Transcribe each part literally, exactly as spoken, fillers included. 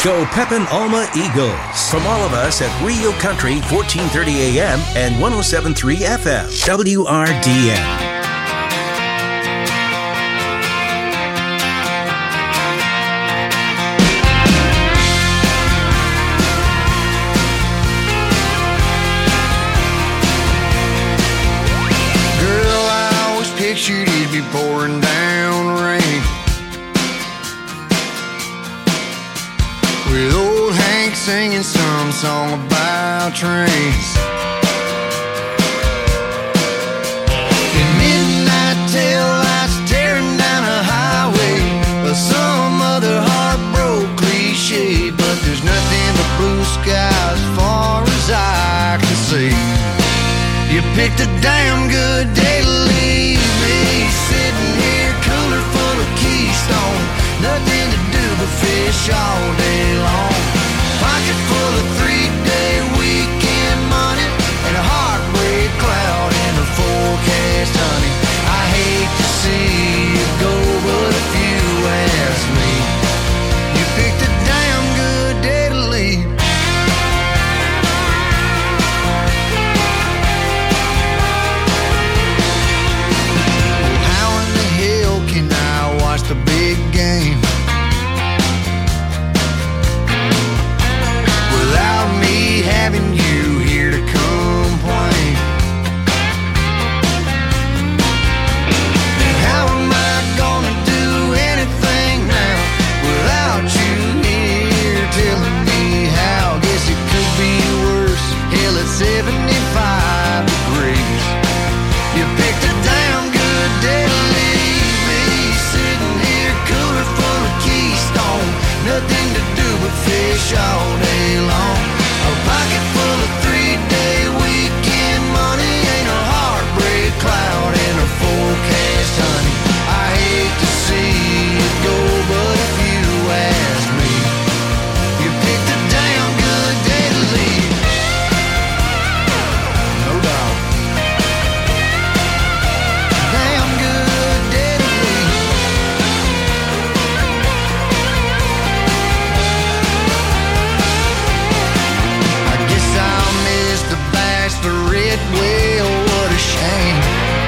Go Pepin Alma Eagles. From all of us at Rio Country, fourteen thirty A M and one oh seven point three F M, W R D N. Pictured it'd be pouring down rain, with old Hank singing some song about trains. In midnight tail lights tearing down a highway, or some other heartbroken cliche, but there's nothing but blue skies as far as I can see. You picked a damn good day to leave me, sitting here cooler full of Keystone, nothing to do but fish all day long. Pocket full of three-day weekend money, and a heartbreak cloud in the forecast, honey. I hate to see you go, but if you ask me, you picked a damn good day to leave. The big game without me having you here to complain. And how am I gonna do anything now without you here telling me how? Guess it could be worse. Hell, it's seventy-five degrees. You picked a damn good day to leave. Nothing to do but fish all day long. A pocket full of three-day weekend money, ain't a heartbreak cloud in a forecast, honey. I hate to see it go, but if you ask me, you picked a damn good day to leave. No doubt. Damn good day to leave. The red whale, what a shame.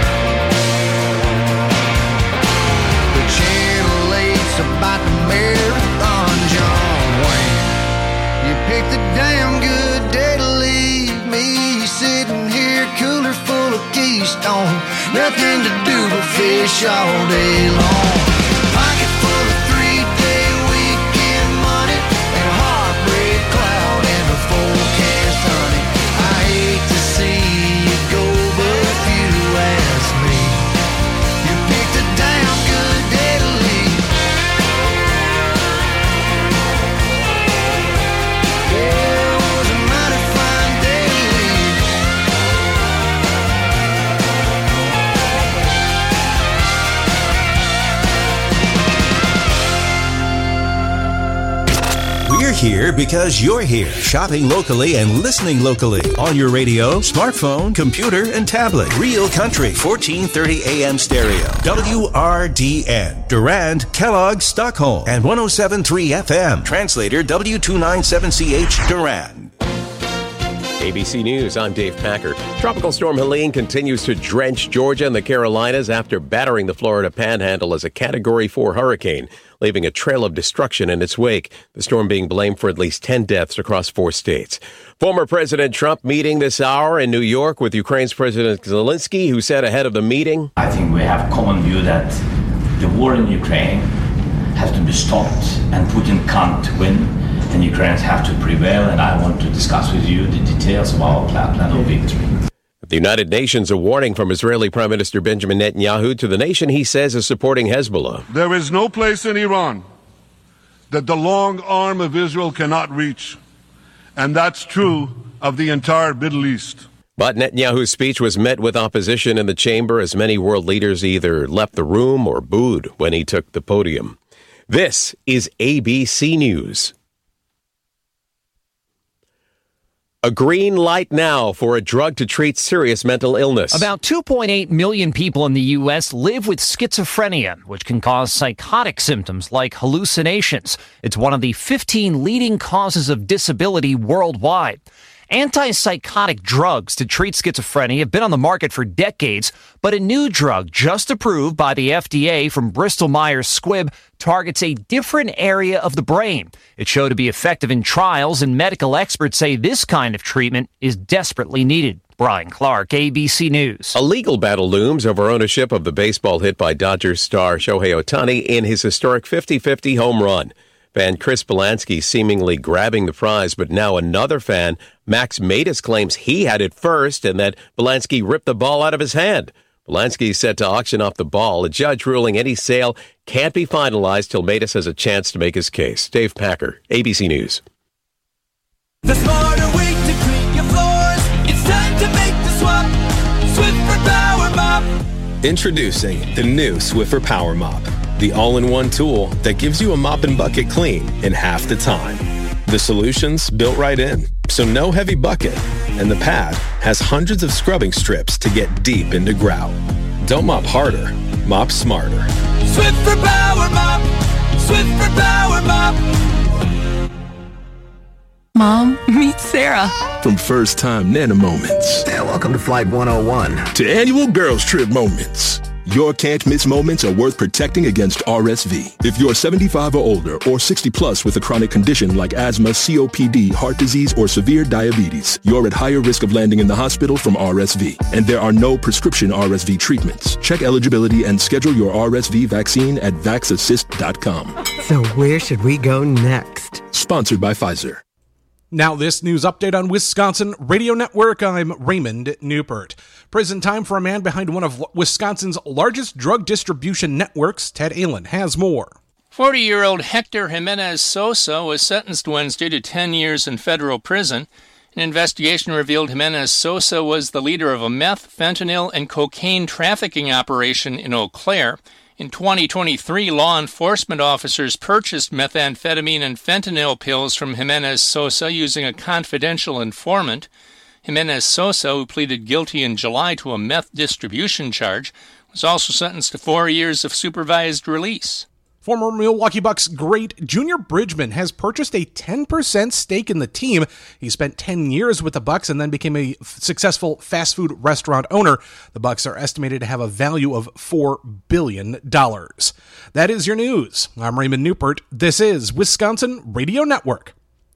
The Channel eight's about the marathon, John Wayne. You picked a damn good day to leave me, sitting here cooler full of Keystone, nothing to do but fish all day long. Pocket full of three-day weekend money, and a heartbreak cloud in the forecast, honey. I hate to see you go, but if you ask me, you picked a damn good day to leave. Yeah, it was a mighty fine day to leave. We're here because you're here, shopping locally and listening locally on your radio, smartphone, computer, and tablet. Real Country, fourteen thirty A M stereo, W R D N, Durand, Kellogg, Stockholm, and one oh seven point three F M. Translator W two ninety-seven C H, Durand. A B C News, I'm Dave Packer. Tropical storm Helene continues to drench Georgia and the Carolinas after battering the Florida Panhandle as a Category four hurricane, leaving a trail of destruction in its wake, the storm being blamed for at least ten deaths across four states. Former President Trump meeting this hour in New York with Ukraine's President Zelensky, who said ahead of the meeting, I think we have a common view that the war in Ukraine has to be stopped and Putin can't win. And Ukrainians have to prevail, and I want to discuss with you the details of our plan, plan of victory. The United Nations, a warning from Israeli Prime Minister Benjamin Netanyahu to the nation he says is supporting Hezbollah. There is no place in Iran that the long arm of Israel cannot reach, and that's true of the entire Middle East. But Netanyahu's speech was met with opposition in the chamber as many world leaders either left the room or booed when he took the podium. This is A B C News. A green light now for a drug to treat serious mental illness. About two point eight million people in the U S live with schizophrenia, which can cause psychotic symptoms like hallucinations. It's one of the fifteen leading causes of disability worldwide. Antipsychotic drugs to treat schizophrenia have been on the market for decades, but a new drug just approved by the F D A from Bristol-Myers Squibb targets a different area of the brain. It showed to be effective in trials, and medical experts say this kind of treatment is desperately needed. Brian Clark, A B C News. A legal battle looms over ownership of the baseball hit by Dodgers star Shohei Ohtani in his historic fifty-fifty home run. Fan Chris Belansky seemingly grabbing the prize, but now another fan, Max Matus, claims he had it first and that Belansky ripped the ball out of his hand. Belansky is set to auction off the ball, a judge ruling any sale can't be finalized till Matus has a chance to make his case. Dave Packer, A B C News. The smarter way to clean your floors. It's time to make the swap. Swiffer Power Mop. Introducing the new Swiffer Power Mop, the all-in-one tool that gives you a mop and bucket clean in half the time. The solution's built right in, so no heavy bucket, and the pad has hundreds of scrubbing strips to get deep into grout. Don't mop harder, mop smarter. Swiffer Power Mop. Swiffer Power Mop. Mom, meet Sarah. From first-time Nana moments. Yeah, welcome to Flight one oh one. To annual girls trip moments. Your can't-miss moments are worth protecting against R S V. If you're seventy-five or older or sixty plus with a chronic condition like asthma, C O P D, heart disease, or severe diabetes, you're at higher risk of landing in the hospital from R S V. And there are no prescription R S V treatments. Check eligibility and schedule your R S V vaccine at vax assist dot com. So where should we go next? Sponsored by Pfizer. Now this news update on Wisconsin Radio Network. I'm Raymond Newport. Prison time for a man behind one of Wisconsin's largest drug distribution networks. Ted Allen has more. forty-year-old Hector Jimenez Sosa was sentenced Wednesday to ten years in federal prison. An investigation revealed Jimenez Sosa was the leader of a meth, fentanyl, and cocaine trafficking operation in Eau Claire. In twenty twenty-three, law enforcement officers purchased methamphetamine and fentanyl pills from Jimenez Sosa using a confidential informant. Jimenez Sosa, who pleaded guilty in July to a meth distribution charge, was also sentenced to four years of supervised release. Former Milwaukee Bucks great Junior Bridgman has purchased a ten percent stake in the team. He spent ten years with the Bucks and then became a successful fast food restaurant owner. The Bucks are estimated to have a value of four billion dollars. That is your news. I'm Raymond Newport. This is Wisconsin Radio Network.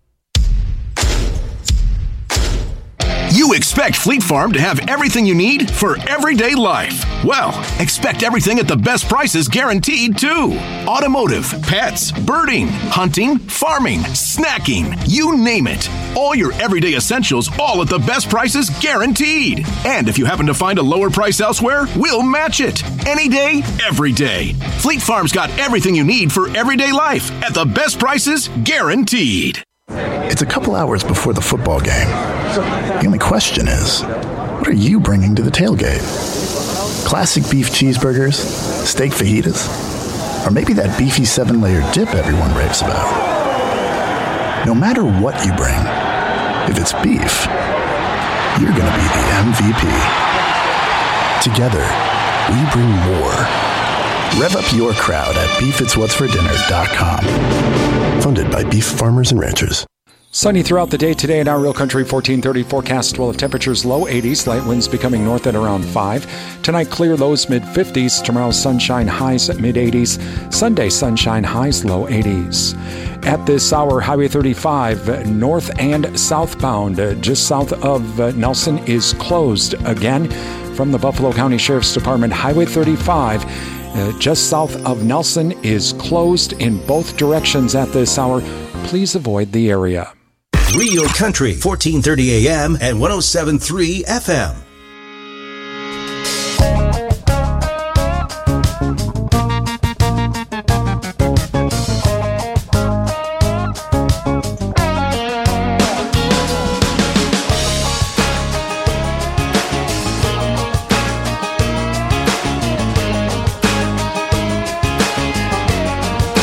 You expect Fleet Farm to have everything you need for everyday life. Well, expect everything at the best prices guaranteed, too. Automotive, pets, birding, hunting, farming, snacking, you name it. All your everyday essentials, all at the best prices guaranteed. And if you happen to find a lower price elsewhere, we'll match it. Any day, every day. Fleet Farm's got everything you need for everyday life at the best prices guaranteed. It's a couple hours before the football game. The only question is, what are you bringing to the tailgate? Classic beef cheeseburgers? Steak fajitas? Or maybe that beefy seven-layer dip everyone raves about? No matter what you bring, if it's beef, you're going to be the M V P. Together, we bring more. Rev up your crowd at beef its what's for dinner dot com. Funded by Beef Farmers and Ranchers. Sunny throughout the day today in our Real Country. fourteen thirty forecast, well, of temperatures low eighties, light winds becoming north at around five. Tonight, clear lows mid fifties. Tomorrow, sunshine highs at mid eighties. Sunday, sunshine highs low eighties. At this hour, Highway thirty-five, north and southbound, uh, just south of uh, Nelson, is closed again. From the Buffalo County Sheriff's Department, Highway thirty-five, uh, just south of Nelson, is closed in both directions at this hour. Please avoid the area. Real Country, fourteen thirty A M and one oh seven point three F M.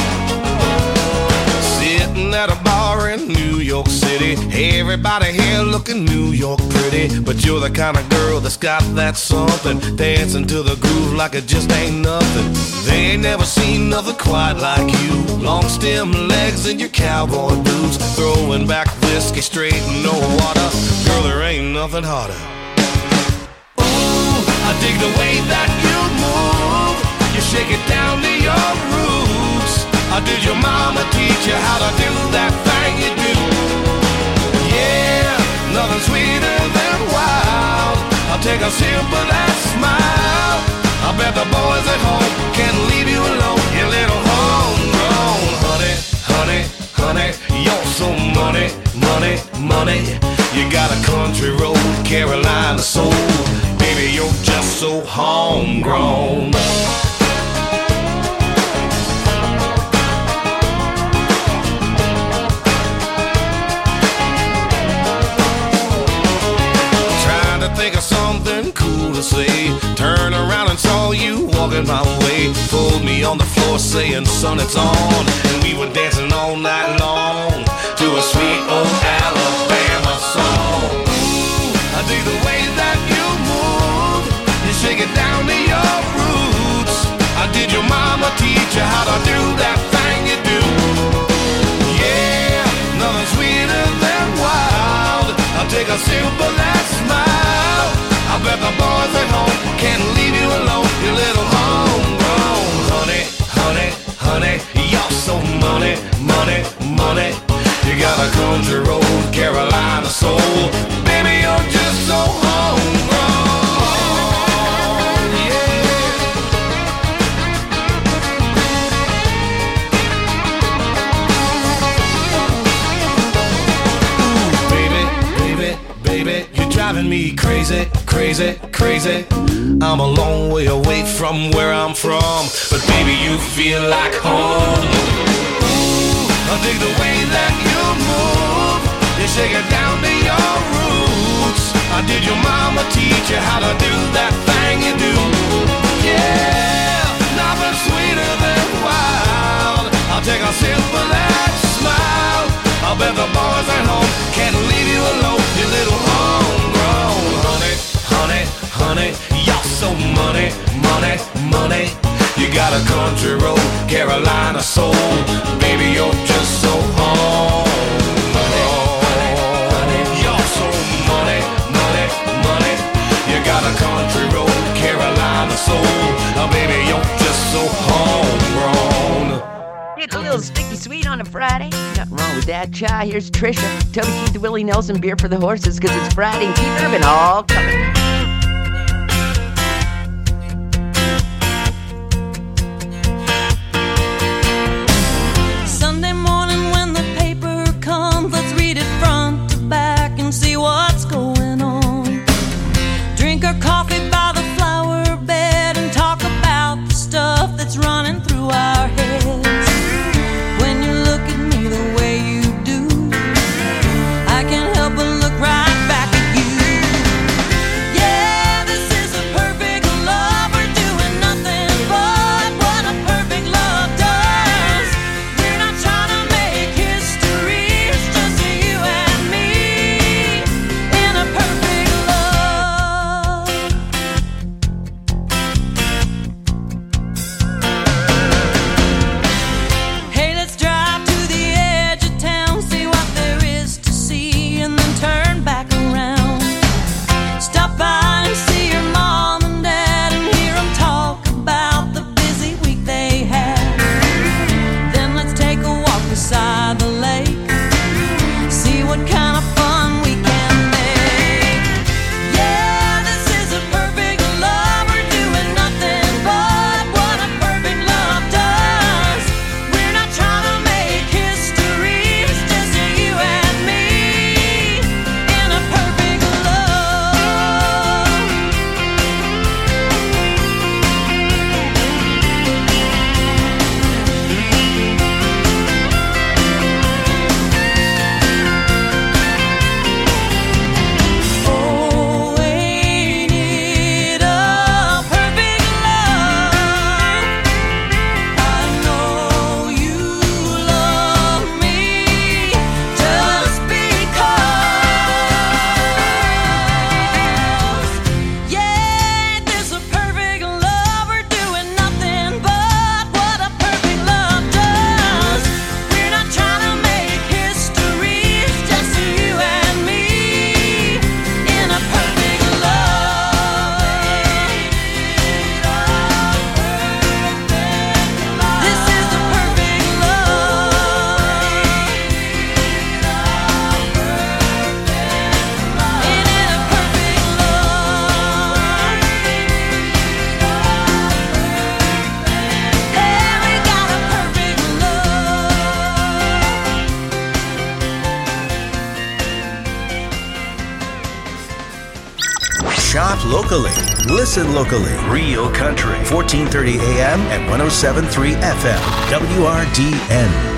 Everybody here looking looking New York pretty, but you're the kind of girl that's got that something, dancing to the groove like it just ain't nothing. They ain't never seen nothing quite like you. Long stem legs and your cowboy boots, throwing back whiskey straight in no water. Girl, there ain't nothing harder. Ooh, I dig the way that you move. You shake it down to your roots. Or did your mama teach you how to do that thing you do? Yeah, nothing sweeter than wild. I'll take a sip of that smile. I bet the boys at home can't leave you alone, you little homegrown. Honey, honey, honey, you're so money, money, money. You got a country road, Carolina soul. Baby, you're just so homegrown. Think of something cool to say. Turn around and saw you walking my way. Pulled me on the floor saying, son, it's on. And we were dancing all night long to a sweet old Alabama song. Ooh, I dig the way that you move. You shake it down to your roots. I did your mama teach you how to do that thing you do? Yeah, nothing sweeter than wild. I'll take a sip of that smile. I bet the boys at home can't leave you alone, you little homegrown. Honey, honey, honey, you're so money, money, money. You got a country road, Carolina soul. Baby, you're just so homegrown. Driving me crazy, crazy, crazy. I'm a long way away from where I'm from, but baby, you feel like home. Ooh, I dig the way that you move. You shake it down to your roots. I did your mama teach you how to do that thing you do? Yeah, nothing sweeter than wild. I'll take a sip of that smile. I bet the boys at home can't leave you alone, you little homegrown. Honey, honey, honey, you're so money, money, money. You got a country road, Carolina soul. Baby, you're just so homegrown. You're so money, money, money. You got a country road, Carolina soul. Oh, baby, you're just so homegrown. It's a little sticky sweet on a Friday. Nothing wrong with that. Cha, here's Trisha. Toby Keith, the Willie Nelson beer for the horses, because it's Friday and Keith Urban all coming. Sunday morning when the paper comes, let's read it front to back and see what's going on. Drink our coffee by the flower bed and talk about the stuff that's running through our heads. When you look at me the way you do, I can't help but look right back at you. Yeah, this is a perfect love. We're doing nothing but what a perfect love does. We're not trying to make history, it's just you and me in a perfect love. locally. Listen locally. Real Country, fourteen thirty A M and one oh seven point three F M. W R D N.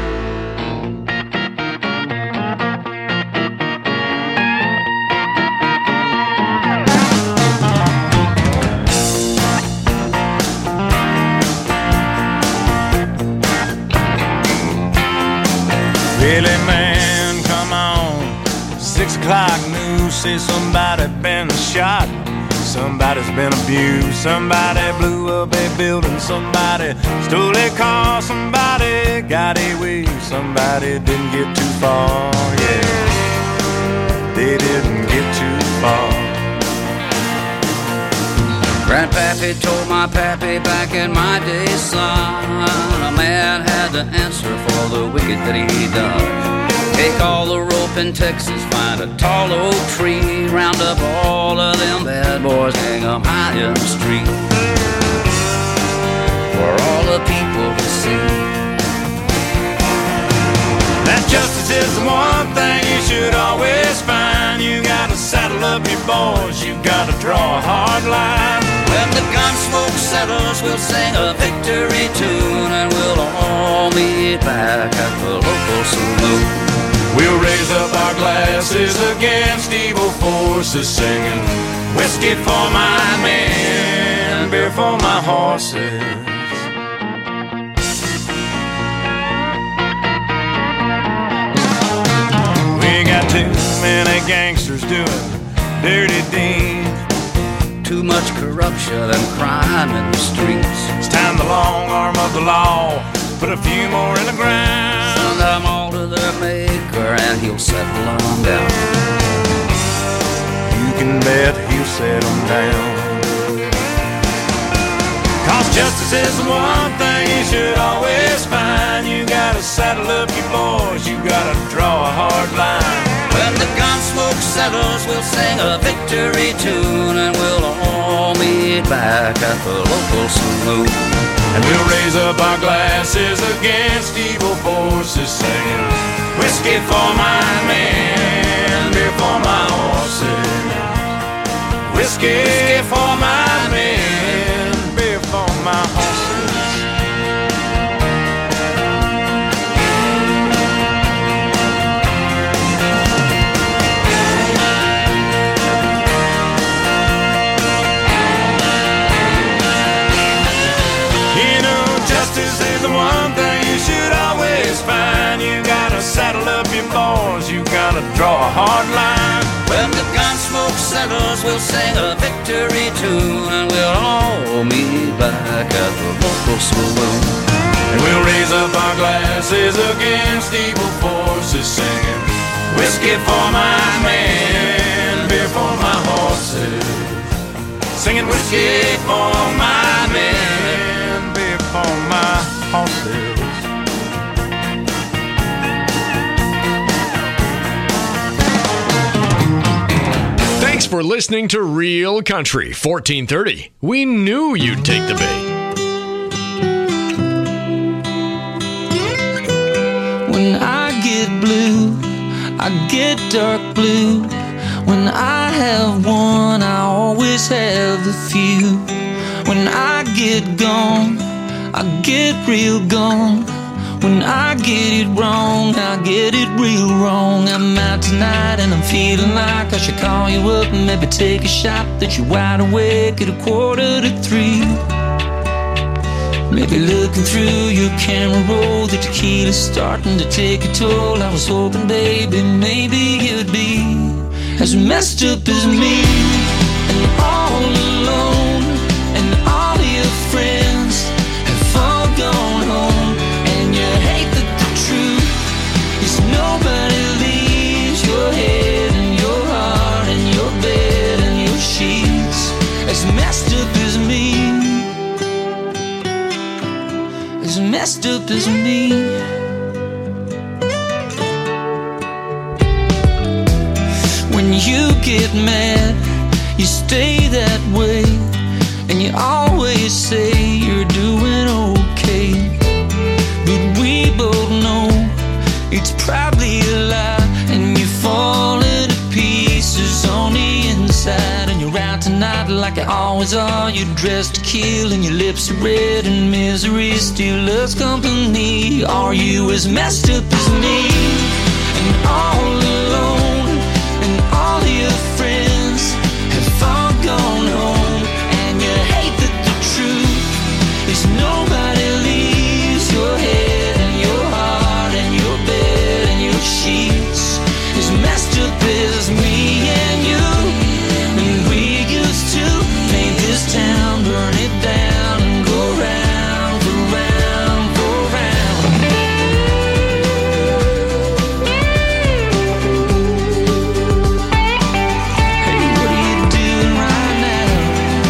Really, man, come on. Six o'clock news says somebody been shot. Somebody's been abused. Somebody blew up a building. Somebody stole a car. Somebody got away. Somebody didn't get too far. Yeah, they didn't get too far. Grandpappy told my pappy back in my day, son, a man had to answer for the wicked that he done. Take all the rope in Texas, find a tall oak tree, round up all of them bad boys, hang them high in the street for all the people to see. That justice is the one thing you should always find. You gotta saddle up your boys, you gotta draw a hard line. When the gun smoke settles, we'll sing a victory tune, and we'll all meet back at the local saloon. We'll raise up our glasses against evil forces, singing whiskey for my men, beer for my horses. We got too many gangsters doing dirty deeds. Too much corruption and crime in the streets. It's time the long arm of the law put a few more in the ground. Send them all to their maker and he'll settle them down. You can bet he'll settle them down. Cause justice is the one thing you should always find. You gotta saddle up your boys, you gotta draw a hard line. When the gun smoke settles, we'll sing a victory tune, and we'll all meet back at the local saloon. And we'll raise up our glasses against evil forces, singing whiskey for my men, beer for my horses. Whiskey for my men, beer for my horses. Justice is the one thing you should always find. You gotta saddle up your boys, you gotta draw a hard line. When the gun smoke settles, we'll sing a victory tune, and we'll all meet back at the local saloon. And we'll raise up our glasses against evil forces, singing whiskey for my men, beer for my horses. Singing whiskey for my men, beer for my horses. Thanks for listening to Real Country fourteen thirty. We knew you'd take the bait. When I get blue, I get dark blue. When I have one, I always have a few. When I get gone, I get real gone. When I get it wrong, I get it real wrong. I'm out tonight and I'm feeling like I should call you up and maybe take a shot that you're wide awake at a quarter to three. Maybe looking through your camera roll, the tequila's starting to take a toll. I was hoping, baby, maybe you'd be as messed up as me, and all alone, and all your friends have all gone home, and you hate that the truth is nobody leaves your head and your heart and your bed and your sheets as messed up as me, as messed up as me. When you get mad, you stay that way, and you always say you're doing okay. But we both know it's probably a lie, and you're falling to pieces on the inside, and you're out tonight. tonight like you always are. You're dressed to kill and your lips are red and misery still loves company. Are you as messed up as me and all alone and all your friends have all gone home and you hate that the truth is nobody leaves your head and your heart and your bed and your sheets as messed up as me and you. And we used to paint this town, burn it down and go round, go round, go round. Hey, what are you doing right now?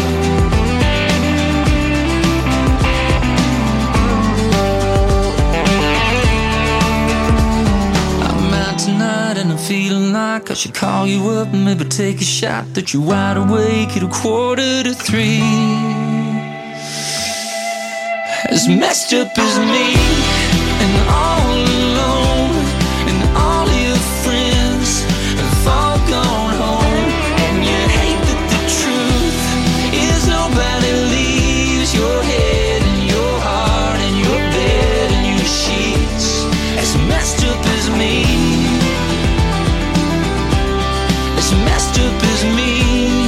I'm out tonight and I'm feeling like I should call you up and maybe take a shot that you're wide awake at a quarter to three. As messed up as me and all alone and all your friends have all gone home and you hate that the truth is nobody leaves your head and your heart and your bed and your sheets. As messed up as me, as messed up as me.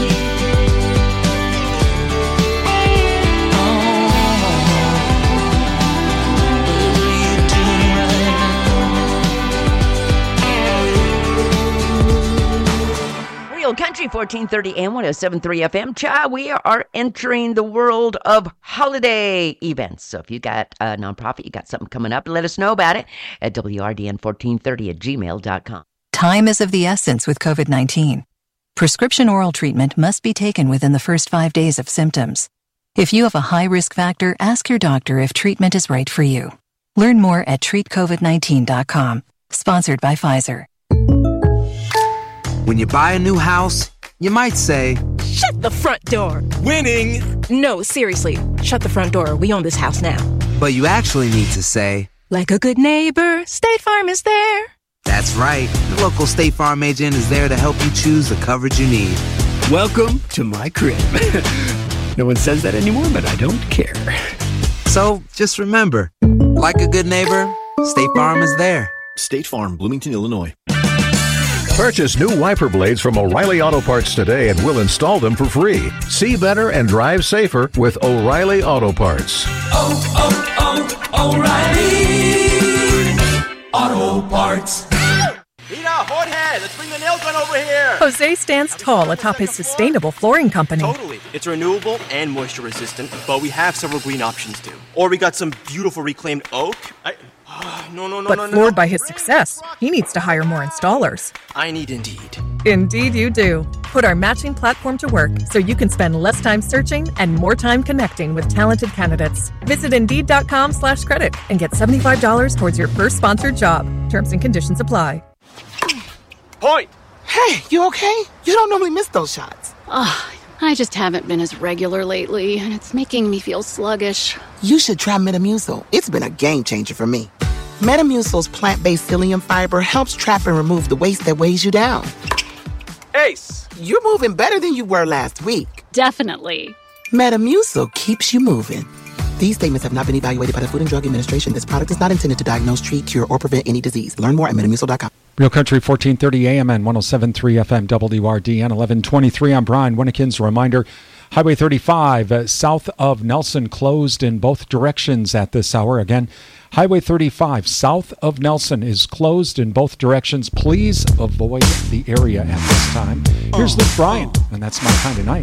Real Country fourteen thirty and one oh seven point three F M. Cha, we are entering the world of holiday events. So if you got a nonprofit, you got something coming up, let us know about it at W R D N fourteen thirty at gmail dot com. Time is of the essence with COVID nineteen. Prescription oral treatment must be taken within the first five days of symptoms. If you have a high risk factor, ask your doctor if treatment is right for you. Learn more at treat covid nineteen dot com. Sponsored by Pfizer. When you buy a new house, you might say, "Shut the front door." Winning! No, seriously, shut the front door. We own this house now. But you actually need to say, "Like a good neighbor, State Farm is there." That's right. The local State Farm agent is there to help you choose the coverage you need. Welcome to my crib. No one says that anymore, but I don't care. So just remember, like a good neighbor, State Farm is there. State Farm, Bloomington, Illinois. Purchase new wiper blades from O'Reilly Auto Parts today and we'll install them for free. See better and drive safer with O'Reilly Auto Parts. Oh, oh, oh, O'Reilly Auto Parts. Nina, Hothead, let's bring the nail gun over here. Jose stands tall atop his sustainable flooring company. Totally. It's renewable and moisture resistant, but we have several green options too. Or we got some beautiful reclaimed oak. I, uh, no, no, no, but no, no. floored by his success, he needs to hire more installers. I need Indeed. Indeed you do. Put our matching platform to work so you can spend less time searching and more time connecting with talented candidates. Visit Indeed.com slash credit and get seventy-five dollars towards your first sponsored job. Terms and conditions apply. Point! Hey, you okay? You don't normally miss those shots. Ugh, I just haven't been as regular lately, and it's making me feel sluggish. You should try Metamucil. It's been a game changer for me. Metamucil's plant-based psyllium fiber helps trap and remove the waste that weighs you down. Ace! You're moving better than you were last week. Definitely. Metamucil keeps you moving. These statements have not been evaluated by the Food and Drug Administration. This product is not intended to diagnose, treat, cure, or prevent any disease. Learn more at metamucil dot com. Real Country fourteen thirty A M and one oh seven point three F M W R D N eleven twenty-three. I'm Brian Winnekins. Reminder, Highway thirty-five uh, south of Nelson closed in both directions at this hour. Again, Highway thirty-five south of Nelson is closed in both directions. Please avoid the area at this time. Here's Luke Bryan, and that's My Kind of Night.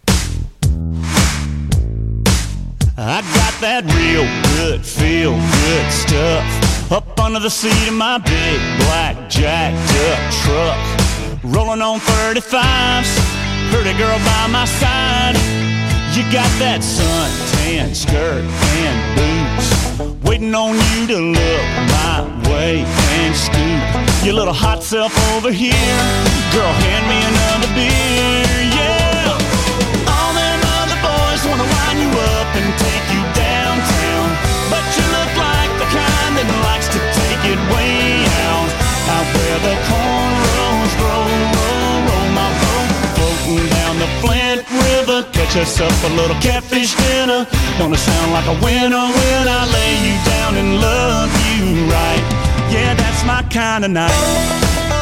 I got that real good, feel good stuff up under the seat of my big black jacked up truck. Rolling on thirty-fives, pretty girl by my side. You got that suntan skirt and boots, waiting on you to look my way and scoop your little hot self over here. Girl, hand me another beer, yeah. All them other boys wanna line you up and take you downtown, but you look like the kind that likes to take it way out, out where the cornrows roll, roll, roll my boat, floating down the Flint River. catch us up a little catfish dinner. Gonna sound like a winner when I lay you down and love you right. Yeah, that's my kind of night.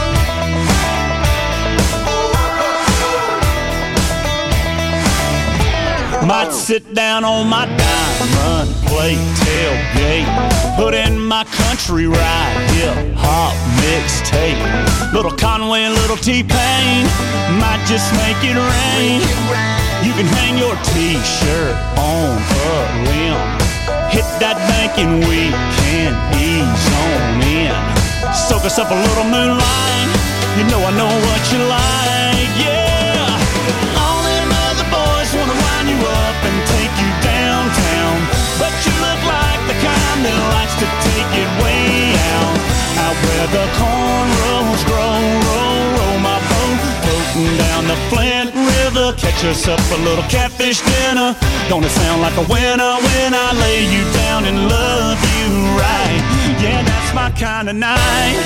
Might sit down on my diamond plate tailgate, put in my country ride, hip hop mixtape. Little Conway and little T-Pain might just make it rain. You can hang your t-shirt on a limb, hit that bank and we can ease on in. Soak us up a little moonlight, you know I know what you like, yeah. All them other boys wanna wind you up and take you downtown, but you look like the kind that likes to take it way out. Out where the cornrows grow, roll, roll my boat, floating down the Flint River. Catch us up a little catfish dinner. Gonna sound like a winner when I lay you down and love you right. Yeah, that's my kind of night.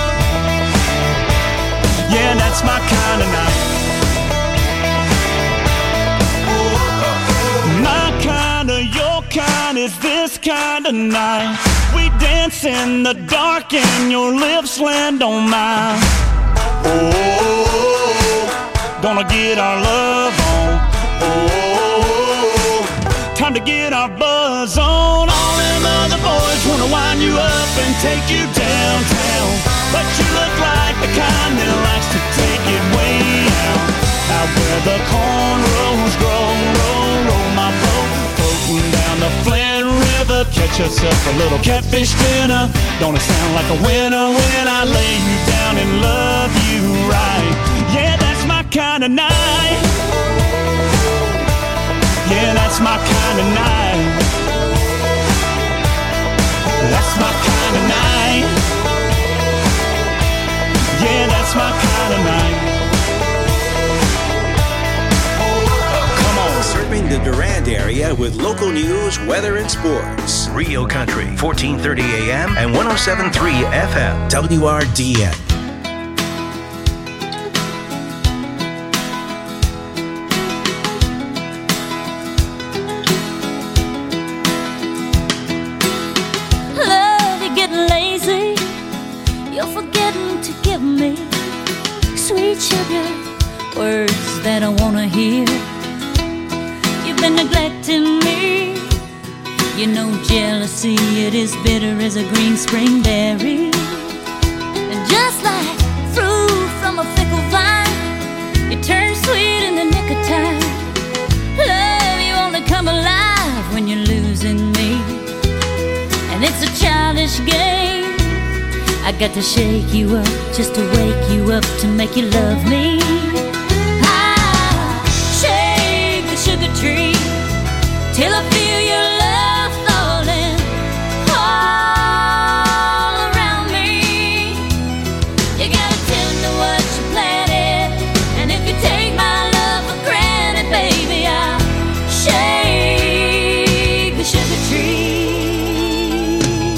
Yeah, that's my kind of night. My kind of, your kind is this kind of night. We dance in the dark and your lips land on mine. Oh, gonna get our love on. Oh, time to get our buzz on. All them other boys wanna wind you up and take you downtown, but you look like the kind that likes to take it way out. Out where the cornrows grow, roll, roll my boat, floating down the Flint River. Catch us up a little catfish dinner. Gonna sound like a winner when I lay you down and love you right. Yeah, that's my kind of night. Yeah, that's my kind of night. That's my kind of night. Yeah, that's my kind of night. Serving the Durand area with local news, weather, and sports. Real Country, fourteen thirty A M and one oh seven point three F M. W R D N. Love, you're getting lazy. You're forgetting to give me sweet sugar, words that I want to hear. Been neglecting me. You know jealousy, it is bitter as a green spring berry. And just like fruit from a fickle vine, it turns sweet in the nick of time. Love, you only come alive when you're losing me. And it's a childish game. I got to shake you up just to wake you up to make you love me. Sugar tree till I feel your love falling all around me. You gotta tend to what you planted, and if you take my love for granted, baby, I'll shake the sugar tree.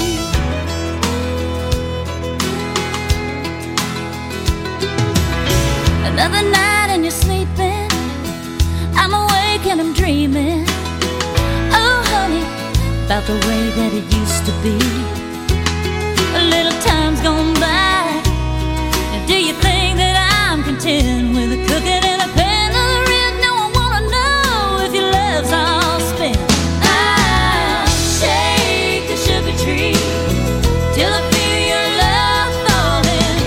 Another night and you're sleeping, I'm awake and I'm dreaming, oh honey, about the way that it used to be. A little time's gone by, and do you think that I'm content with a cooking and a pen of the rib? No, I wanna know if your love's all spent. I'll shake the sugar tree till I feel your love falling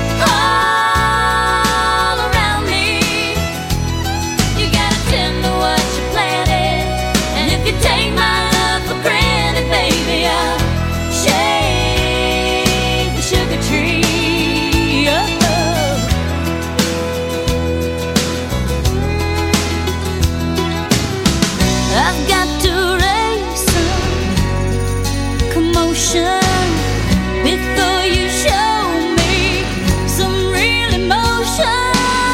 all around me. You gotta tend to what you planted, and if you take my love for granted, baby, I'll shake the sugar tree. Oh. I've got to raise some commotion before you show me some real emotion.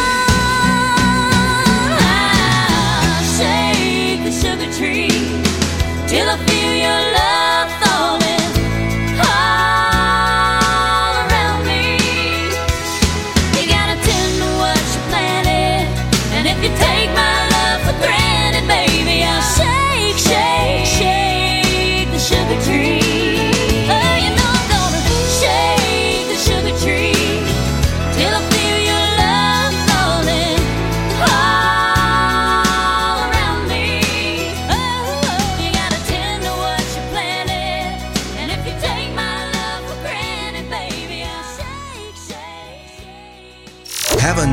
I'll shake the sugar tree till I feel your love falling all around me. You gotta tend to what you planted, and if you take my love for granted,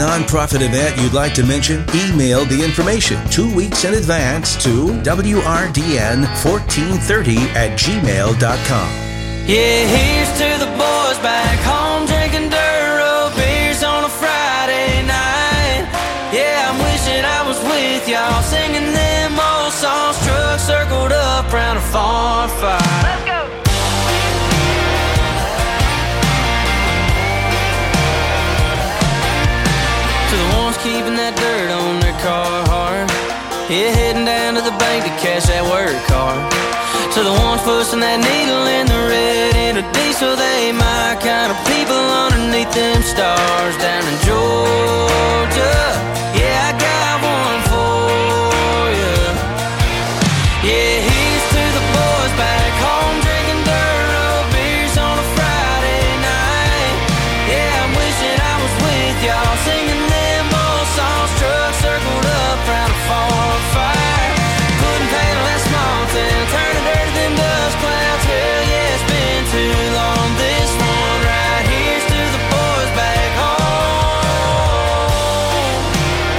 nonprofit event you'd like to mention? Email the information two weeks in advance to W R D N fourteen thirty at gmail dot com. Yeah, here's to the boys back home drinking dirt road beers on a Friday night. Yeah, I'm wishing I was with y'all singing them old songs, trucks circled up round a farm fire. Let's go! To the ones keeping that dirt on their car hard, yeah, heading down to the bank to cash that work card. To the ones pushing that needle in the red in a diesel, they my kind of people underneath them stars down in Georgia. Yeah, I got one for you. Yeah, here's to the boys back home drinking dirt road beers on a Friday night. Yeah, I'm wishing I was with y'all singing them old songs, trucks circled up round a farm fire. Putting paint on that small town, turning dirt to them dust clouds. Hell yeah, it's been too long. This one right here's to the boys back home.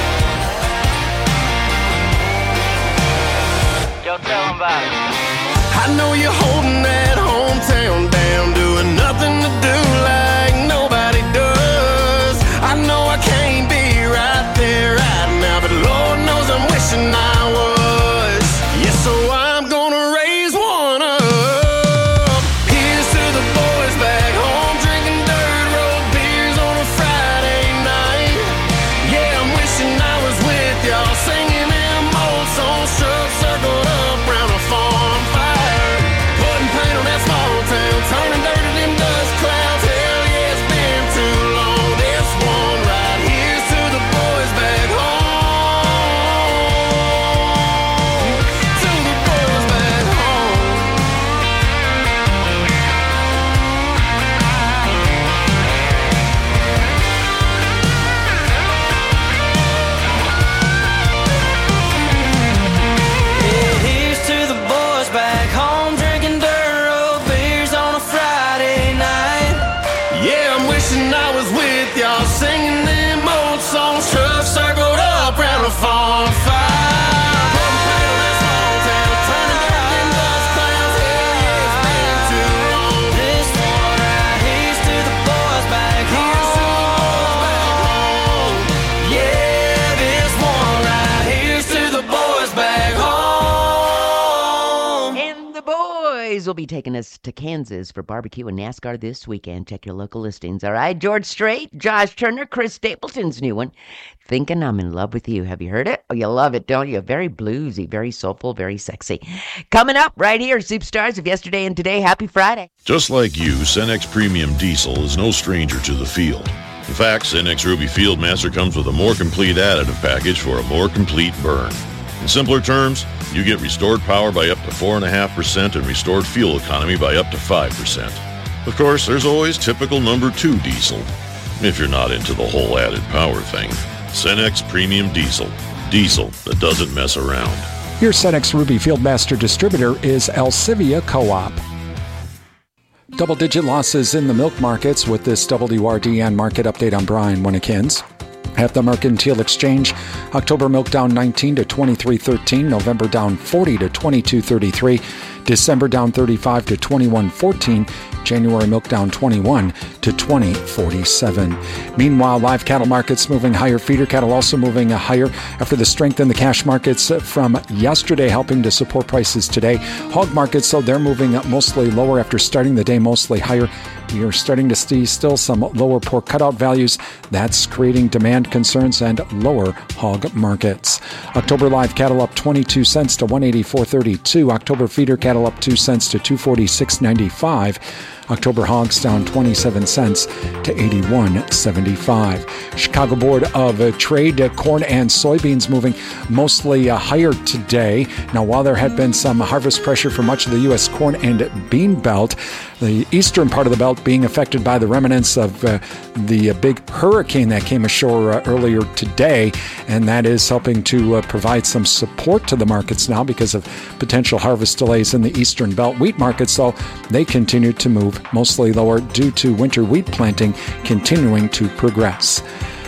Yo, tell them about it. I know you're holding that hometown down, doing nothing to do like nobody does. I know I can't be right there right now, but Lord knows I'm wishing I was. Yeah, so I'm gonna raise one up. Here's to the boys back home drinking dirt road beers on a Friday night. Yeah, I'm wishing I was with y'all singing them old songs, trucks circled up round a farm fire. Putting paint on that small town, turning dirt to them dust clouds. Hell yeah, it's been too long. This one right here's to the boys back home. To the boys back home. Yeah, here's to the boys back home drinking dirt road beers on a Friday night. Yeah, I'm wishing I was with y'all singing them old songs, trucks circled up round a farm fire. Putting paint on that small town, turning dirt to them dust clouds. Hell yeah, it's been too long. This one right here's to the boys back home. Yeah, this one right here's to the boys back home. And the boys will be taking us to Kansas for barbecue and NASCAR this weekend. Check your local listings. All right, George Strait, Josh Turner, Chris Stapleton's new one, Thinking I'm in Love with You. Have you heard it? Oh, you love it, don't you? Very bluesy, very soulful, very sexy. Coming up right here, superstars of yesterday and today. Happy Friday. Just like you, Cenex Premium Diesel is no stranger to the field. In fact, Cenex Ruby Fieldmaster comes with a more complete additive package for a more complete burn. In simpler terms, you get restored power by up to four point five percent and restored fuel economy by up to five percent. Of course, there's always typical number two diesel, if you're not into the whole added power thing. Cenex Premium Diesel. Diesel that doesn't mess around. Your Cenex Ruby Fieldmaster distributor is Alcivia Co-op. Double-digit losses in the milk markets with this W R D N market update. I'm Brian Winnekins. At the Mercantile Exchange, October milk down nineteen to twenty-three thirteen, November down forty to twenty-two thirty-three, December down thirty-five to twenty-one fourteen, January milk down twenty-one to twenty forty-seven. Meanwhile, live cattle markets moving higher, feeder cattle also moving higher after the strength in the cash markets from yesterday helping to support prices today. Hog markets, though, they're moving mostly lower after starting the day mostly higher. We are starting to see still some lower pork cutout values. That's creating demand concerns and lower hog markets. October live cattle up twenty-two cents to one eighty-four thirty-two. October feeder cattle up two cents to two forty-six ninety-five. October hogs down twenty-seven cents to eighty-one seventy-five. Chicago Board of Trade, uh, corn and soybeans moving mostly uh, higher today. Now, while there had been some harvest pressure for much of the U S corn and bean belt, the eastern part of the belt being affected by the remnants of uh, the uh, big hurricane that came ashore uh, earlier today, and that is helping to uh, provide some support to the markets now because of potential harvest delays in the eastern belt. Wheat markets, though, they continue to move mostly lower due to winter wheat planting continuing to progress.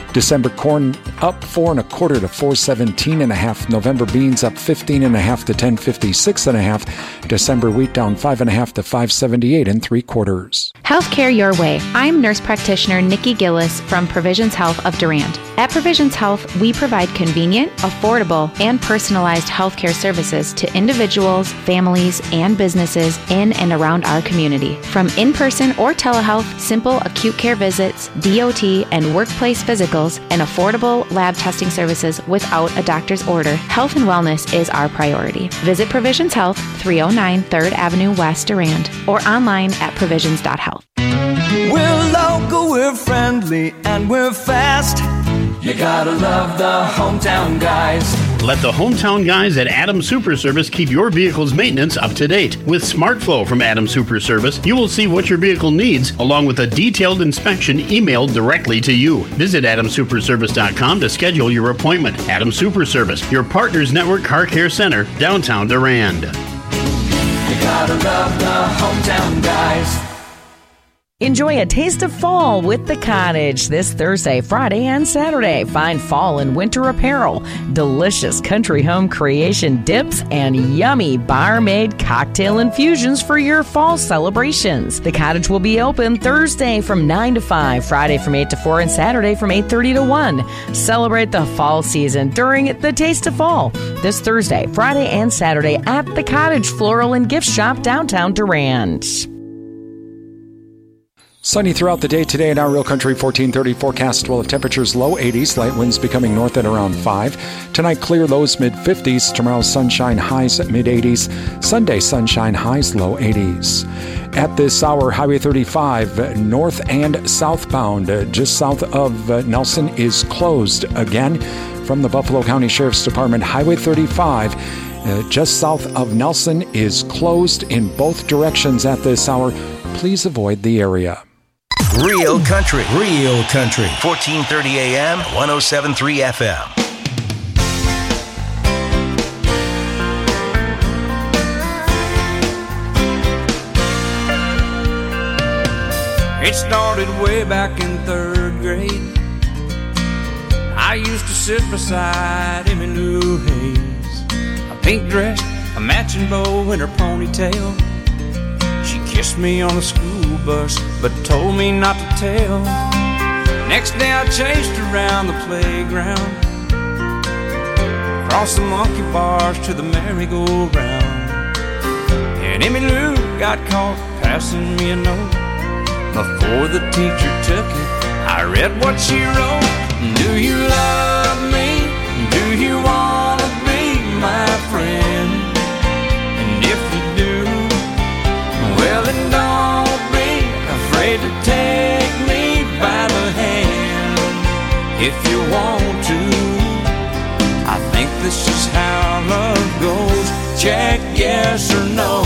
December corn up four and a quarter to four seventeen and a half. November beans up fifteen and a half to ten fifty-six and a half. December wheat down five and a half to five seventy-eight and three quarters. Healthcare your way. I'm nurse practitioner Nikki Gillis from Provisions Health of Durand. At Provisions Health, we provide convenient, affordable, and personalized healthcare services to individuals, families, and businesses in and around our community. From in-person or telehealth, simple acute care visits, D O T, and workplace physicals, and affordable lab testing services without a doctor's order, health and wellness is our priority. Visit Provisions Health, three oh nine third Avenue West, Durand, or online at provisions dot health. We're local, we're friendly, and we're fast. You gotta love the hometown guys. Let the hometown guys at Adams Super Service keep your vehicle's maintenance up to date. With SmartFlow from Adams Super Service, you will see what your vehicle needs, along with a detailed inspection emailed directly to you. Visit adams super service dot com to schedule your appointment. Adams Super Service, your Partners Network Car Care Center, downtown Durand. You gotta love the hometown guys. Enjoy a taste of fall with The Cottage this Thursday, Friday, and Saturday. Find fall and winter apparel, delicious country home creation dips, and yummy bar-made cocktail infusions for your fall celebrations. The Cottage will be open Thursday from nine to five, Friday from eight to four, and Saturday from eight thirty to one. Celebrate the fall season during the Taste of Fall this Thursday, Friday, and Saturday at The Cottage Floral and Gift Shop, downtown Durand. Sunny throughout the day today in our Real Country fourteen thirty forecast. Well, temperatures low eighties, light winds becoming north at around five. Tonight, clear lows mid fifties. Tomorrow, sunshine highs mid eighties. Sunday, sunshine highs low eighties. At this hour, Highway thirty-five, north and southbound, uh, just south of uh, Nelson, is closed again. From the Buffalo County Sheriff's Department, Highway thirty-five, uh, just south of Nelson, is closed in both directions at this hour. Please avoid the area. Real Country, Real Country, fourteen thirty A M, one oh seven point three F M. It started way back in third grade. I used to sit beside Emmylou Hayes, a pink dress, a matching bow, and her ponytail. She kissed me on the school bus, but told me not to tell. Next day I chased her around the playground, across the monkey bars to the merry-go-round. And Emmylou got caught passing me a note. Before the teacher took it, I read what she wrote. Do you love me? Do you wanna be my friend? And if you do, well then don't be afraid to take me by the hand. If you want to, I think this is how love goes. Check yes or no.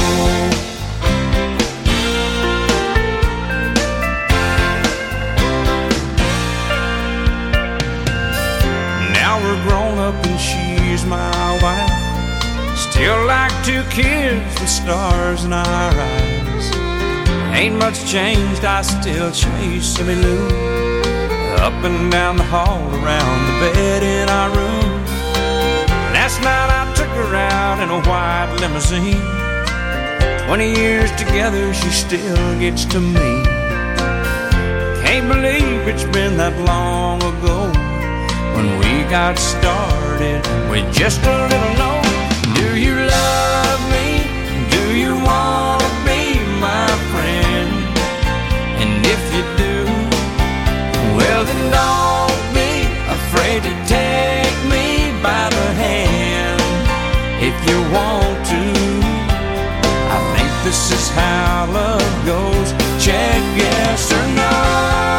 Now we're grown up and she's my wife, still like two kids with stars in our eyes. Ain't much changed, I still chase Emmylou up and down the hall, around the bed in our room. Last night I took her out in a white limousine. Twenty years together, she still gets to me. Can't believe it's been that long ago when we got started with just a little note. Do you love me? Do you want to be my friend? And if you do, well then don't be afraid to take me by the hand. If you want to, I think this is how love goes. Check yes or no.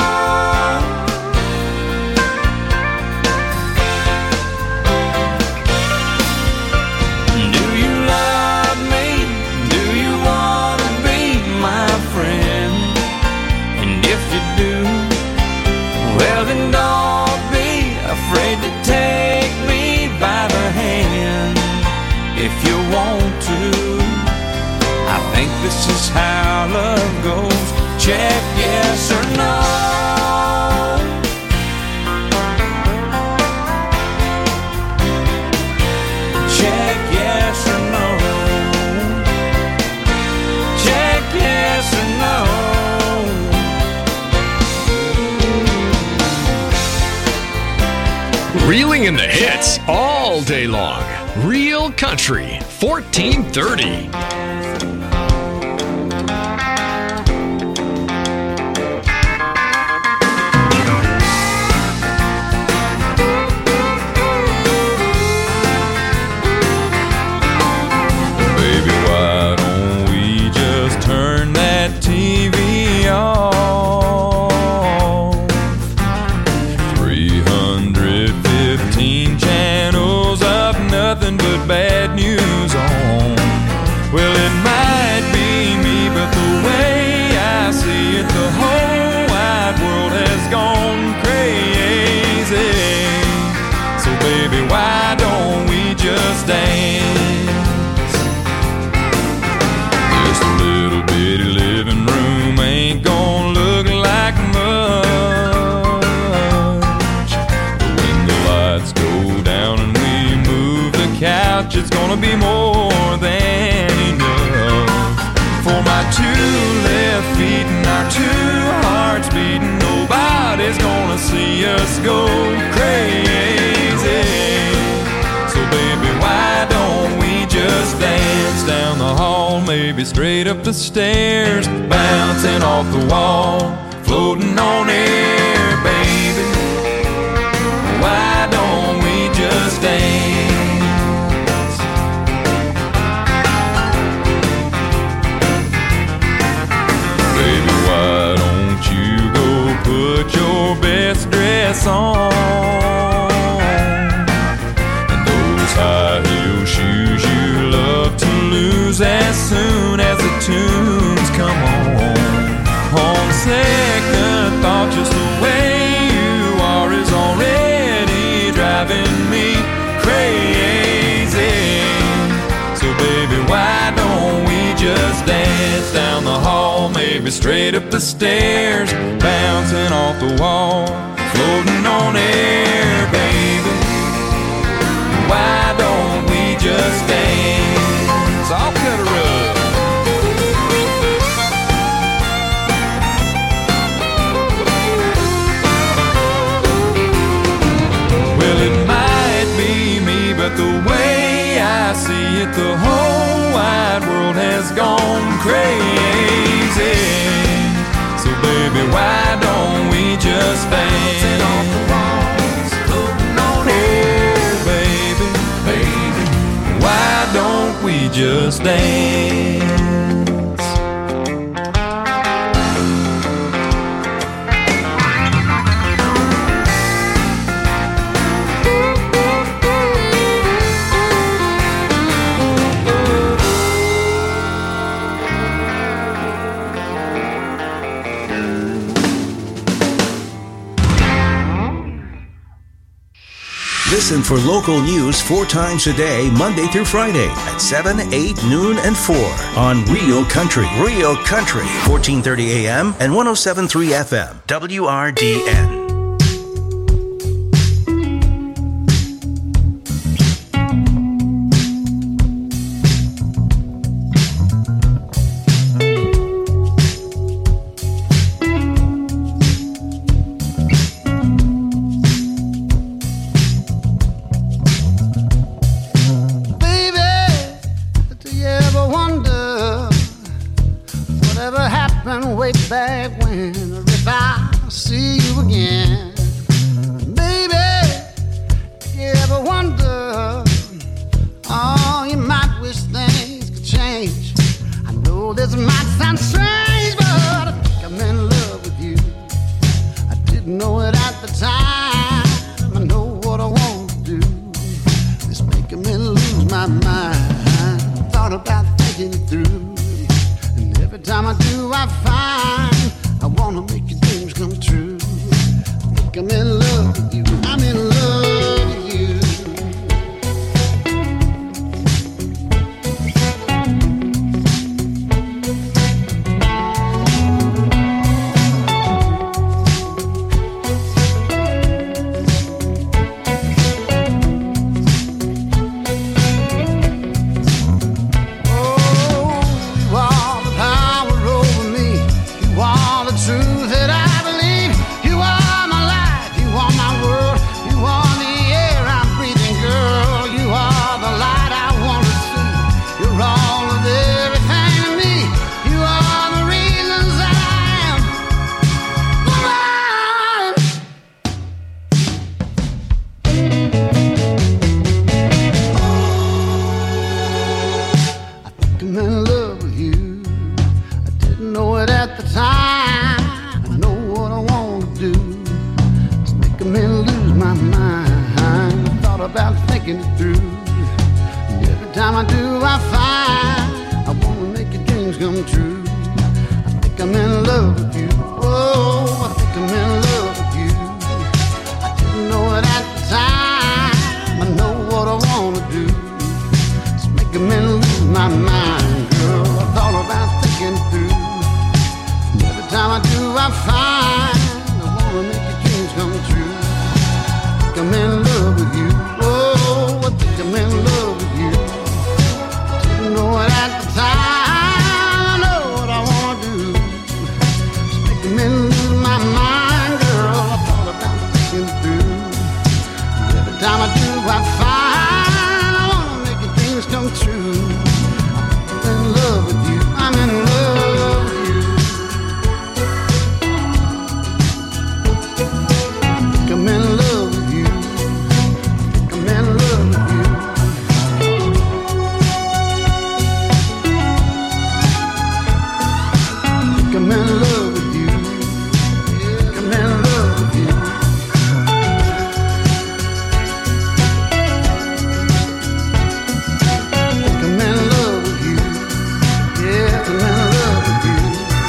Well then don't be afraid to take me by the hand. If you want to, I think this is how love goes. Check yes or no. Playing the hits all day long. Real Country, fourteen thirty. Baby, why don't we just turn that T V off? Nothing but bad news on. Well, it might be me, but the way I see it, the whole wide world has gone crazy. So baby, why don't we just dance? Just a little bitty living room ain't gonna look like much, but when the lights go down and couch, it's gonna be more than enough for my two left feet and our two hearts beating. Nobody's gonna see us go crazy. So baby, why don't we just dance down the hall, maybe straight up the stairs, bouncing off the wall, floating on air, baby. Why don't we just dance? Put your best dress on and those high heel shoes you love to lose as soon as the tunes come on. On second thought, just the way you are is already driving me crazy. So baby, why don't we just dance down the hall, maybe straight up the stairs, bouncing off the wall, floating on air, baby. Why don't we just dance? I'll cut a rug. Well, it might be me, but the way I see it, the whole wide world has gone crazy. So baby, why don't we just dance? Off the walls, floating on air, baby, baby. Why don't we just dance? Listen for local news four times a day, Monday through Friday at seven, eight, noon, and four on Real Country. Real Country, fourteen thirty A M and one oh seven point three F M, W R D N. Oh, do I find I wanna make your dreams come true? I think I'm in love with you. Oh, I think I'm in love with you. I didn't know it at the time. I know what I wanna do. It's making me lose my mind, girl. I thought about thinking through. And every time I do, I find I wanna make your dreams come true. I think I'm in love with you. Oh, I think I'm in love with you. Didn't know it at the time. I know what I wanna do. It's making me lose my mind, girl. I thought about thinking through. And every time I do, I find I wanna make your dreams come true. I'm in love with you. I'm in love with you. I think I'm in love with you. I think I'm in love with you. I'm in love with you. Yeah, I'm in love with you. I'm in love with you. Yeah, I'm in love with you.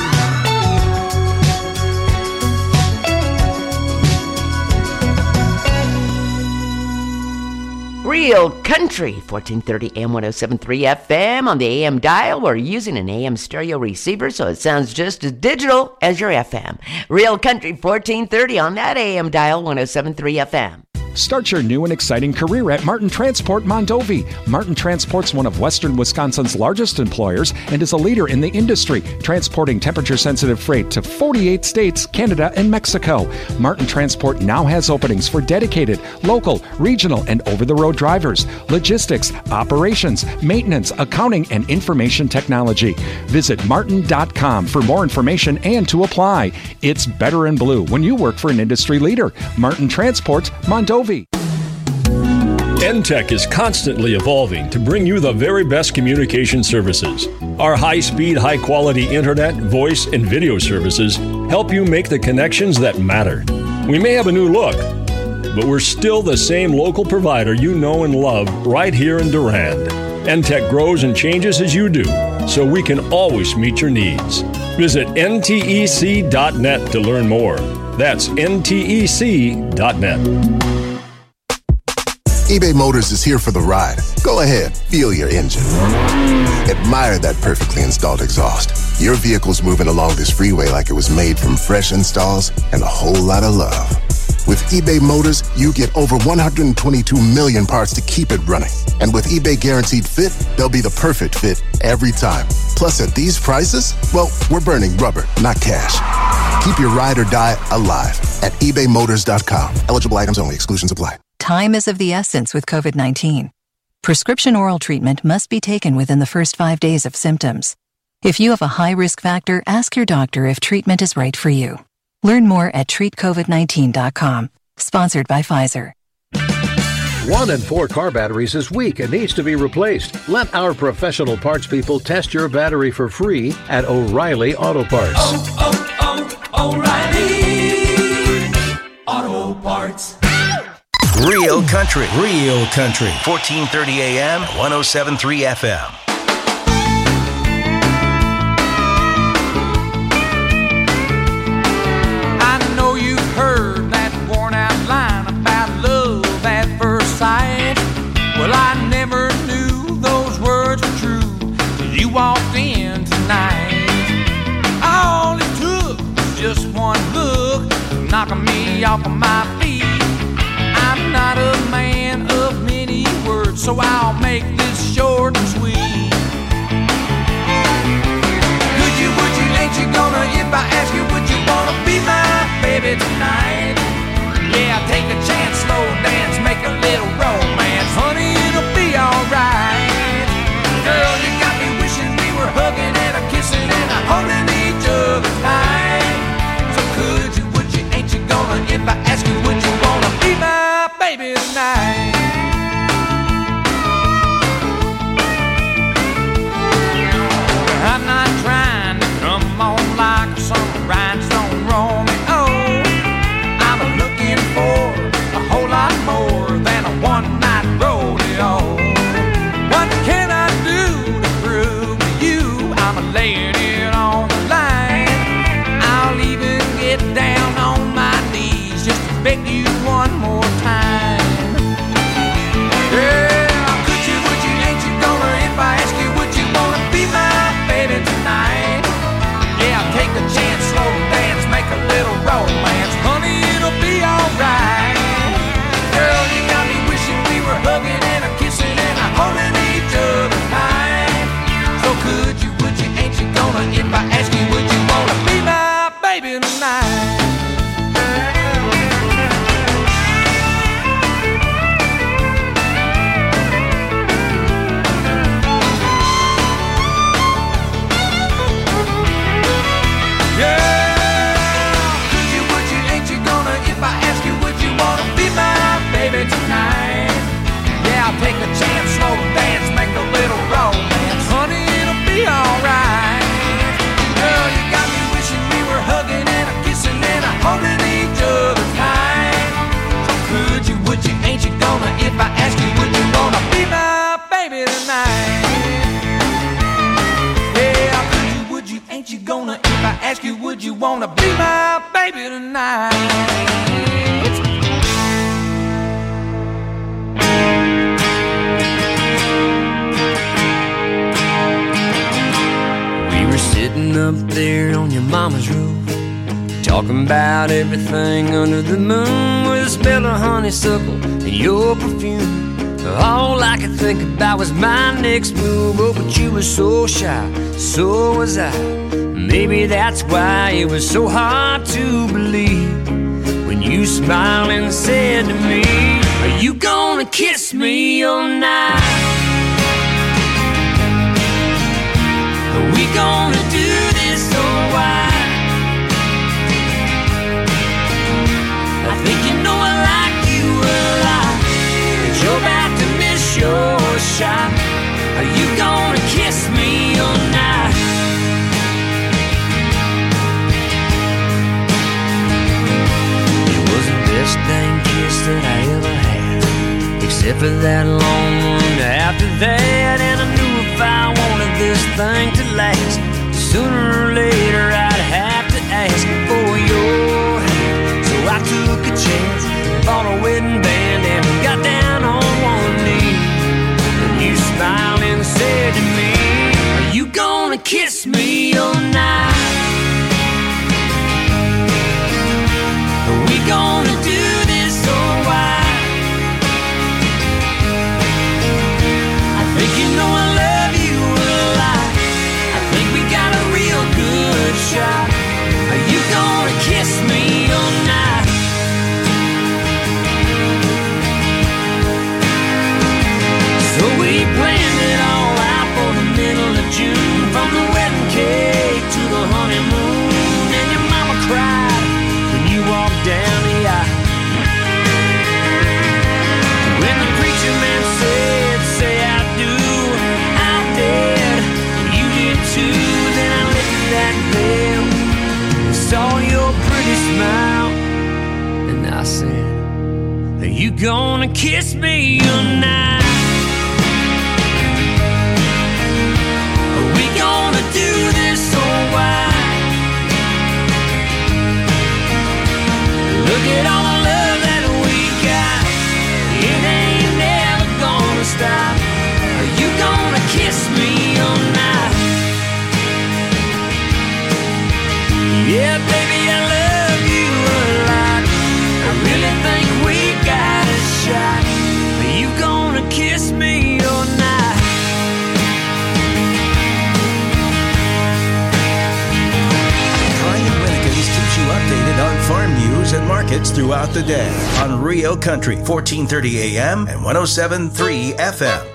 Real Country, fourteen thirty A M one oh seven point three F M on the A M dial. We're using an A M stereo receiver, so it sounds just as digital as your F M. Real Country, fourteen thirty on that A M dial, one oh seven point three F M. Start your new and exciting career at Martin Transport Mondovi. Martin Transport's one of Western Wisconsin's largest employers and is a leader in the industry, transporting temperature-sensitive freight to forty-eight states, Canada, and Mexico. Martin Transport now has openings for dedicated, local, regional, and over-the-road drivers, logistics, operations, maintenance, accounting, and information technology. Visit martin dot com for more information and to apply. It's better in blue when you work for an industry leader. Martin Transport Mondovi. N T E C is constantly evolving to bring you the very best communication services. Our high-speed, high-quality internet, voice, and video services help you make the connections that matter. We may have a new look, but we're still the same local provider you know and love right here in Durand. N T E C grows and changes as you do, so we can always meet your needs. Visit N T E C dot net to learn more. That's N T E C dot net. eBay Motors is here for the ride. Go ahead, feel your engine. Admire that perfectly installed exhaust. Your vehicle's moving along this freeway like it was made from fresh installs and a whole lot of love. With eBay Motors, you get over one hundred twenty-two million parts to keep it running. And with eBay Guaranteed Fit, they'll be the perfect fit every time. Plus, at these prices, well, we're burning rubber, not cash. Keep your ride or die alive at ebay motors dot com. Eligible items only. Exclusions apply. Time is of the essence with COVID nineteen. Prescription oral treatment must be taken within the first five days of symptoms. If you have a high risk factor, ask your doctor if treatment is right for you. Learn more at treat covid nineteen dot com. Sponsored by Pfizer. One in four car batteries is weak and needs to be replaced. Let our professional parts people test your battery for free at O'Reilly Auto Parts. Oh, oh, oh, O'Reilly Auto Parts. Real Country, Real Country, fourteen thirty A M, one oh seven point three F M. I know you've heard that worn out line about love at first sight. Well, I never knew those words were true till you walked in tonight. All it took was just one look, knocking me off of my feet. I'm not a man of many words, so I'll make this short and sweet. Could you, would you, ain't you gonna, if I ask you, would you wanna be my baby tonight? Yeah, take a chance, slow dance, make a little romance. Honey, it'll be alright. Girl, you got me wishing we were hugging and a kissing and a holding each other tight. So could you, would you, ain't you gonna, if I ask you, would you wanna be my baby tonight? tonight. Yeah, would you, would you, ain't you gonna, if I ask you, would you wanna be my baby tonight? Sitting up there on your mama's roof, talking about everything under the moon, with a smell of honeysuckle and your perfume. All I could think about was my next move. Oh, but you were so shy, so was I. Maybe that's why it was so hard to believe when you smiled and said to me, are you gonna kiss me all night? Are we gonna do this or why? I think you know I like you a lot, but you're about to miss your shot. Are you gonna kiss me all night? It was the best dang kiss that I ever had, except for that long one after that. And I knew if I wanted this thing to last, sooner or later I'd have to ask for your hand. So I took a chance, bought a wedding band, and got down on one knee. And you smiled and said to me, are you gonna kiss me all night? Are we gonna do this or why? I think you know I love you a lot. I think we got a real good shot. Are you gonna kiss me all night? So we planned it all out for the middle of June, from the wedding cake to the honeymoon. And your mama cried when you walked down the aisle. When the preacher man said, say I do, I did, you did too. Then I lifted that veil and saw your pretty smile, and I said, are you gonna kiss me tonight? Are we gonna do this or why? Look at all the love that we got, it ain't never gonna stop. Are you gonna kiss me all night? Yeah, baby, I love you a lot. I really think we got a shot. Are you gonna kiss me all night? Brian Winnekins keeps you updated on farm news and markets throughout the day on Rio Country, fourteen thirty A M and one oh seven point three F M.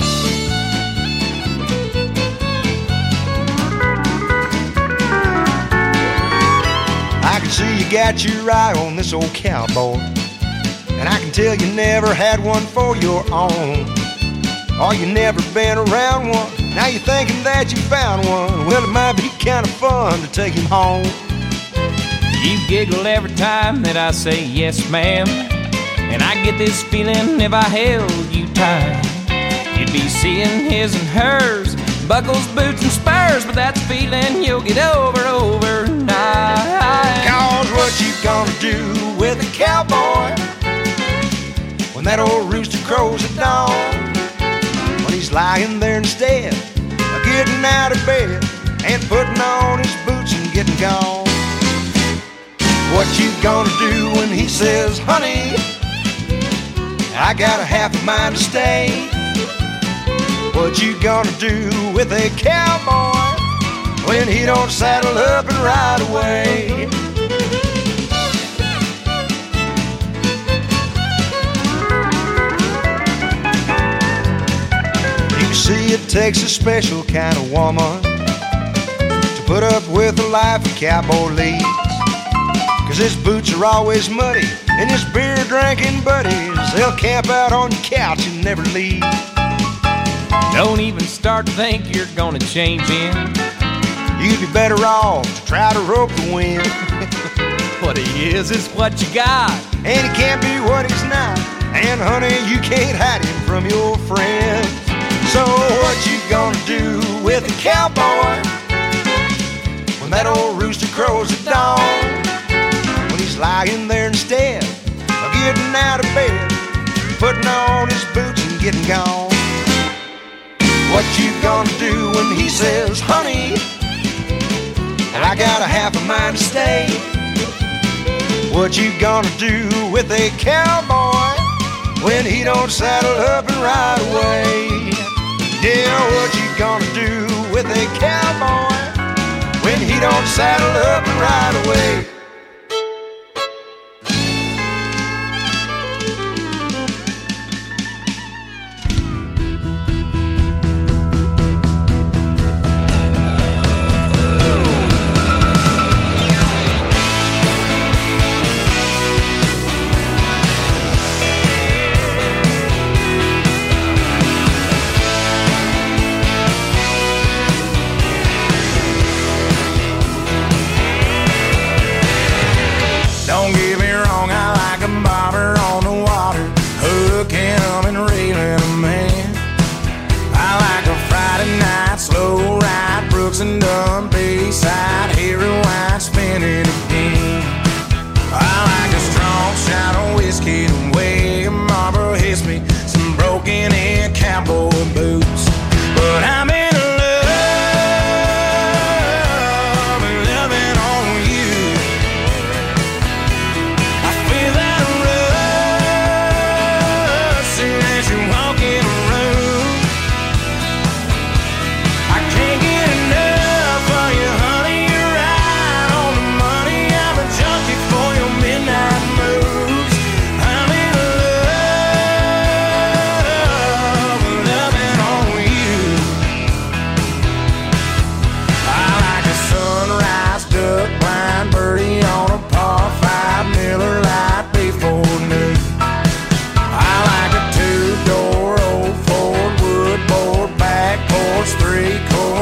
I can see you got your eye on this old cowboy, and I can tell you never had one for your own. Or you never been around one, now you're thinking that you found one. Well, it might be kind of fun to take him home. You giggle every time that I say yes, ma'am, and I get this feeling if I held you tight, you'd be seeing his and hers, buckles, boots, and spurs. But that's a feeling you'll get over overnight. Cause what you gonna do with a cowboy when that old rooster crows at dawn? When he's lying there instead of getting out of bed and putting on his boots and getting gone. What you gonna do when he says, honey, I got a half a mind to stay? What you gonna do with a cowboy when he don't saddle up and ride away? You see, it takes a special kind of woman to put up with a life a cowboy leads. Cause his boots are always muddy, and his beer drinking buddies, they'll camp out on your couch and never leave. Don't even start to think you're gonna change him. You'd be better off to try to rope the wind. What he is is what you got, and he can't be what he's not. And honey, you can't hide him from your friends. So what you gonna do with a cowboy when that old rooster crows at dawn? When he's lying there instead of getting out of bed, putting on his boots and getting gone. What you gonna do when he says, honey, I got a half a mind to stay? What you gonna do with a cowboy when he don't saddle up and ride away? Yeah, what you gonna do with a cowboy when he don't saddle up and ride away?